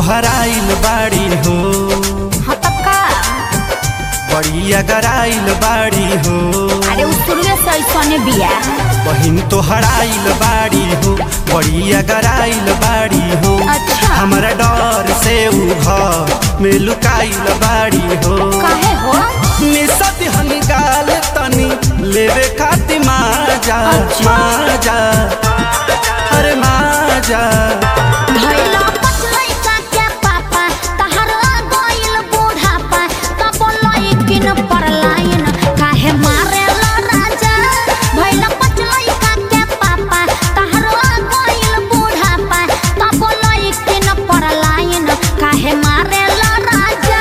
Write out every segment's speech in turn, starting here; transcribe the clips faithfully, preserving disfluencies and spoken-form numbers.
तोहराइल बाड़ी हो हाँ तब का बड़ी अगराइल बाड़ी हो। अरे उस शुरुए से ऐसने बिया बहिन तोहराइल बाड़ी हो बड़ी अगराइल बाड़ी हो। अच्छा हमारा डर से उ घर में लुकाइल बाड़ी हो। काहे हो निसत हंगाल तनी लेवे खाती माजा माजा अरे माजा भइला पचलई का के पापा तहरा गइल बूढ़ापा तब लइकिन परलाइन काहे मारेला राजा। भइला पचलई का के पापा तहरा गइल बूढ़ापा तब लइकिन परलाइन काहे मारेला राजा।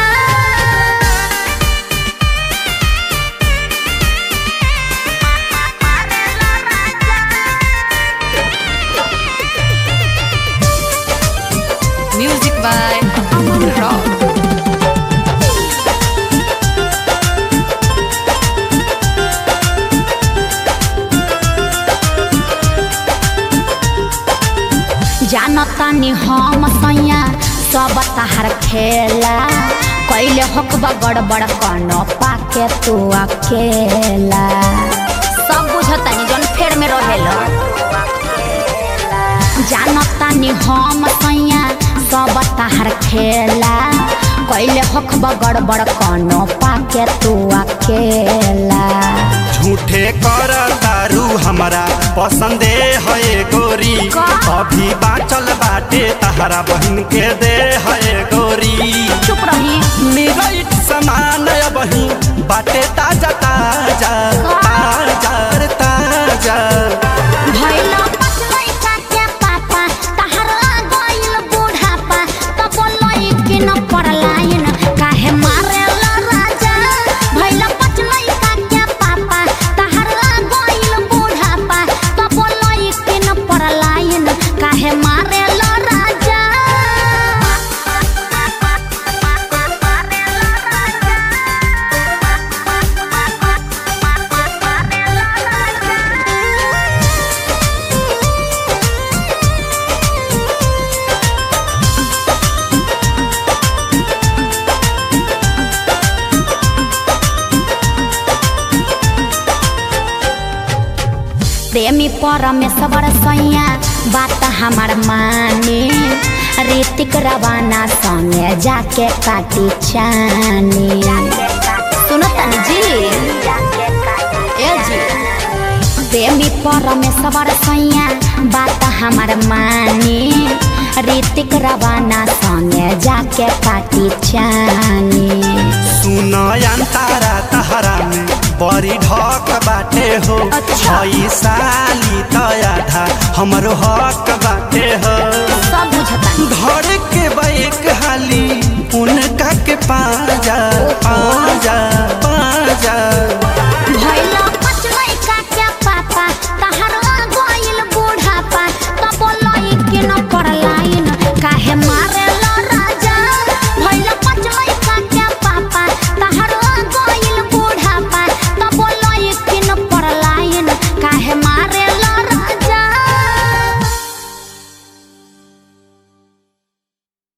Music by Aman Rock. जानतानी हम सैया सब तहार खेला कैले हकबा गड़बड़ कनो पाके तू अकेला सब बुझतानी जौन फेर में रहेला। जानतानी हम सैया सब तहार खेला कैले हकबा गड़बड़ कनो पाके तू अकेला। झूठे कर दारू हमारा पसंदे है गोरी अभी बाचल बाटे तहरा बहन के दे है गोरी। चुप रही निराइट समान बही बाटे ताजा ताजा ताजा रे ताजा। भइला पचलई का के पापा तहरा गइल बूढ़ापा तब लइकिन परलाइन काहे मारेला राजा। भइला पचलई का के पापा तहरा गइल बूढ़ापा तब लइकिन परलाइन काहे मारेला राजा। प्रेमी परमेश्वर सैया बात हमार माने ऋतिक रवाना संगे जाके काटी चानी। सुनो तनी जी ए जी प्रेमी परमेश्वर सैया बात हमार माने ऋतिक रवाना संगे जाके काटी चानी। सुनयन तारा तहरा में बड़ी ढक बाटे हो। अच्छा। हई साली तया था हमरो हक बाटे हो। सब बुझतानी घर के बैक हाली उनका के पाजा पाजा